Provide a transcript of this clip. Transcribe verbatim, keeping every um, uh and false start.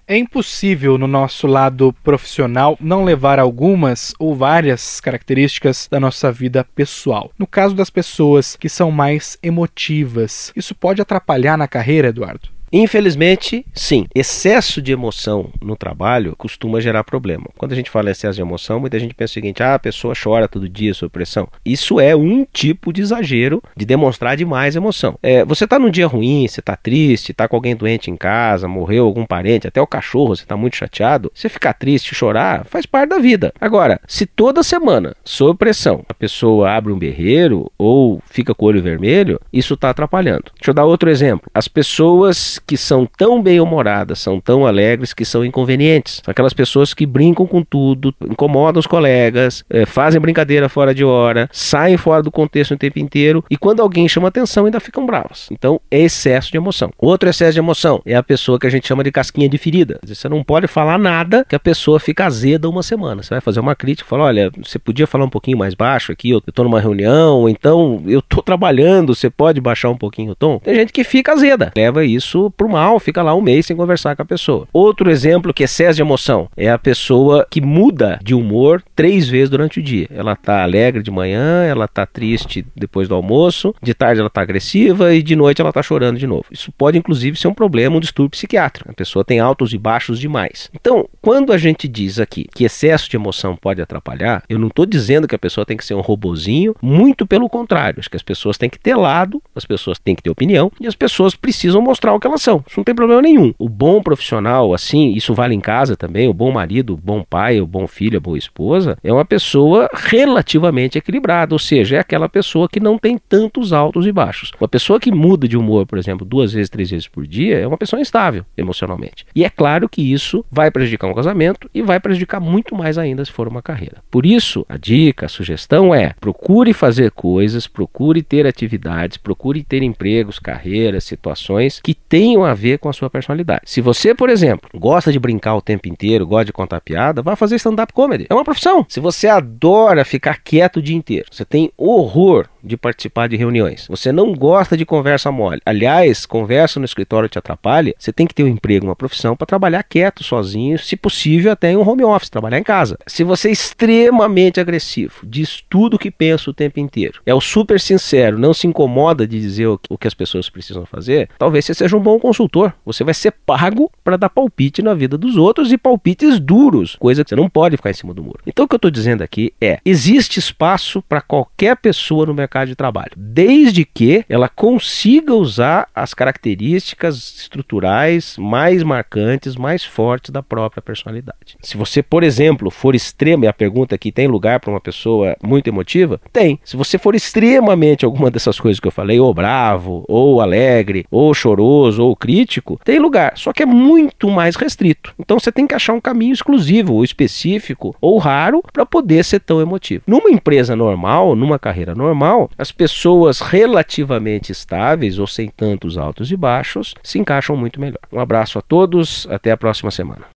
É impossível, no nosso lado profissional, não levar algumas ou várias características da nossa vida pessoal. No caso das pessoas que são mais emotivas, isso pode atrapalhar na carreira, Eduardo? Infelizmente, sim. Excesso de emoção no trabalho costuma gerar problema. Quando a gente fala em excesso de emoção, muita gente pensa o seguinte: ah, a pessoa chora todo dia sob pressão. Isso é um tipo de exagero de demonstrar demais emoção. É, você está num dia ruim, você está triste, está com alguém doente em casa, morreu algum parente, até o cachorro, você está muito chateado. Você ficar triste, chorar, faz parte da vida. Agora, se toda semana, sob pressão, a pessoa abre um berreiro ou fica com o olho vermelho, isso está atrapalhando. Deixa eu dar outro exemplo. As pessoas que são tão bem-humoradas, são tão alegres, que são inconvenientes. São aquelas pessoas que brincam com tudo, incomodam os colegas, é, fazem brincadeira fora de hora, saem fora do contexto o tempo inteiro e quando alguém chama atenção ainda ficam bravas. Então é excesso de emoção. Outro excesso de emoção é a pessoa que a gente chama de casquinha de ferida. Você não pode falar nada que a pessoa fica azeda uma semana. Você vai fazer uma crítica, fala: olha, você podia falar um pouquinho mais baixo aqui, eu estou numa reunião, ou então eu estou trabalhando, você pode baixar um pouquinho o tom? Tem gente que fica azeda, leva isso pro mal, fica lá um mês sem conversar com a pessoa. Outro exemplo que é excesso de emoção é a pessoa que muda de humor três vezes durante o dia. Ela tá alegre de manhã, ela tá triste depois do almoço, de tarde ela tá agressiva e de noite ela tá chorando de novo. Isso pode inclusive ser um problema, um distúrbio psiquiátrico. A pessoa tem altos e baixos demais. Então, quando a gente diz aqui que excesso de emoção pode atrapalhar, eu não estou dizendo que a pessoa tem que ser um robozinho, muito pelo contrário. Acho que as pessoas têm que ter lado, as pessoas têm que ter opinião e as pessoas precisam mostrar o que elas são. Isso não tem problema nenhum. O bom profissional, assim, isso vale em casa também, o bom marido, o bom pai, o bom filho, a boa esposa, é uma pessoa relativamente equilibrada, ou seja, é aquela pessoa que não tem tantos altos e baixos. Uma pessoa que muda de humor, por exemplo, duas vezes, três vezes por dia, é uma pessoa instável emocionalmente. E é claro que isso vai prejudicar um casamento e vai prejudicar muito mais ainda se for uma carreira. Por isso, a dica, a sugestão é: procure fazer coisas, procure ter atividades, procure ter empregos, carreiras, situações que tenham a ver com a sua personalidade. Se você, por exemplo, gosta de brincar o tempo inteiro, gosta de contar piada, vá fazer stand-up comedy. É uma profissão. Se você adora ficar quieto o dia inteiro, você tem horror de participar de reuniões, você não gosta de conversa mole, aliás, conversa no escritório te atrapalha, você tem que ter um emprego, uma profissão para trabalhar quieto, sozinho, se possível até em um home office, trabalhar em casa. Se você é extremamente agressivo, diz tudo o que pensa o tempo inteiro, é o super sincero, não se incomoda de dizer o que as pessoas precisam fazer, talvez você seja um bom consultor. Você vai ser pago para dar palpite na vida dos outros e palpites duros, coisa que você não pode ficar em cima do muro. Então o que eu estou dizendo aqui é: existe espaço para qualquer pessoa no mercado de trabalho, desde que ela consiga usar as características estruturais mais marcantes, mais fortes da própria personalidade. Se você, por exemplo, for extremo, e a pergunta aqui: tem lugar para uma pessoa muito emotiva? Tem. Se você for extremamente alguma dessas coisas que eu falei, ou bravo, ou alegre, ou choroso, ou crítico, tem lugar, só que é muito mais restrito. Então você tem que achar um caminho exclusivo, ou específico, ou raro, para poder ser tão emotivo. Numa empresa normal, numa carreira normal, as pessoas relativamente estáveis, ou sem tantos altos e baixos, se encaixam muito melhor. Um abraço a todos, até a próxima semana.